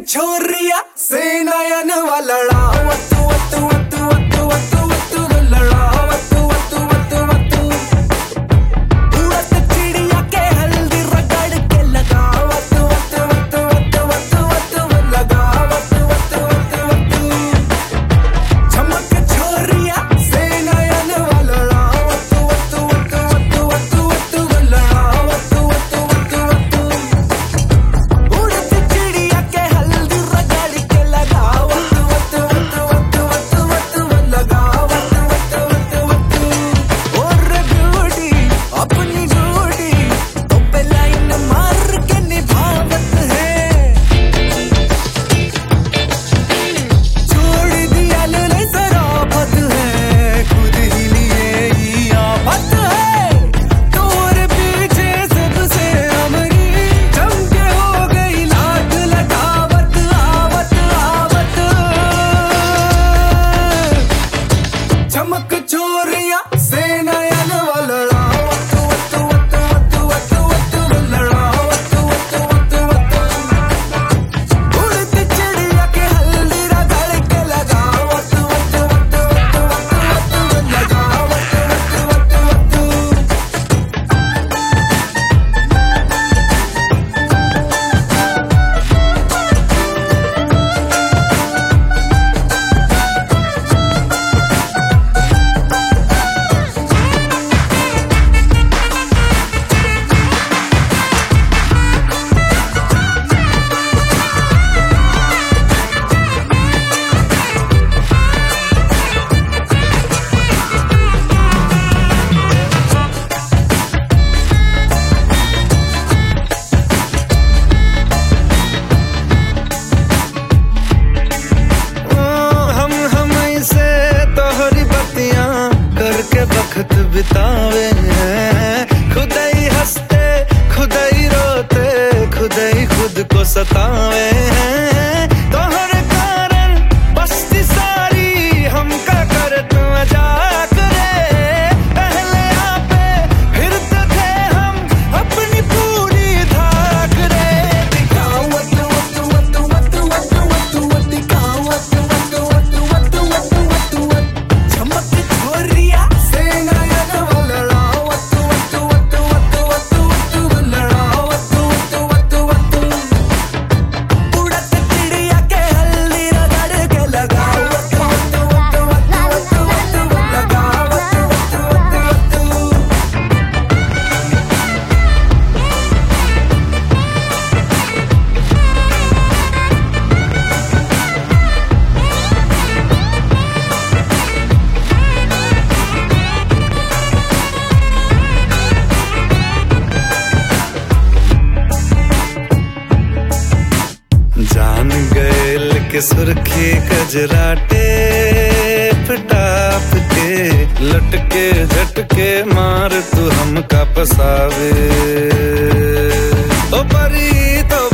छोरिया से नयन वालड़ा वत्तु वत्तु वत्तु वत्तु वत्तु वत्तु लड़ा वत्तु वत्तु वत्तु वत्तु उड़त चिड़िया के हल्दी रगड़ के लगा वत्तु वत्तु वत्तु वत्तु वत्तु वत्तु लगा वत्तु वत्तु वत्तु वत्तु चमक छोरिया से नयन वालड़ा वत्तु वत्तु वत्तु वत्तु वत्तु वत्तु लड़ा वत्तु वत्तु वत्तु वत्तु उड़त चिड़िया के हल्दी रगड़ के लगा वत्तु वत्तु वत्तु वत्तु वत्तु वत्तु लगा वत्तु वत्तु वत्तु वत्तु और ब्यूटी अपनी ड्यूटी तो पे लाइन मार के निभावत है छोड़ दिया ले सराफत है खुद ही लिए ही आफत है तोर पीछे सबसे अमरी चमके हो गई लाट लटावत आवत आवत चमक चोरिया से नयन वालड़ा वत्तु वत्तु वत्तु वत्तु वत्तु वत्तु लड़ा वत्तु वत्तु वत्तु वत्तु उड़त चिड़िया के हल्दी रगड़ के लगा वत्तु वत्तु वत्तु वत्तु वत्तु वत्तु लगा वत्तु वत्तु वत्तु वत्तु हम इसे तोहरी बत्तियां करके वक्त बितावे हैं खुद ही हंसते खुद ही रोते खुद ही खुद को सतावे हैं तोहरे कारण बस्ती सारी हमका कर तू मजाक रे पहले आपे फिरते थे हम अपनी पूरी धाक रे दिखाओ वत्तु वत्तु वत्तु वत्तु वत्तु वत्तु दिखाओ वत्तु वत्तु वत्तु वत्तु वत्तु वत्तु चमक छोरिया से नयन वालड़ा वत्तु वत्तु वत्तु वत्तु वत्तु वत्तु लड़ा वत्तु वत्तु वत्तु वत्तु उड़त चिड़िया के हल्दी रगड़ के लगा वत्तु वत्तु वत्तु वत्तु वत्तु वत्तु लगा वत्तु वत्तु वत्तु वत्तु जान गए के सुर्खी कजरा टेप टाप के लटके झटके मार तू हमका पसावे तो परी तो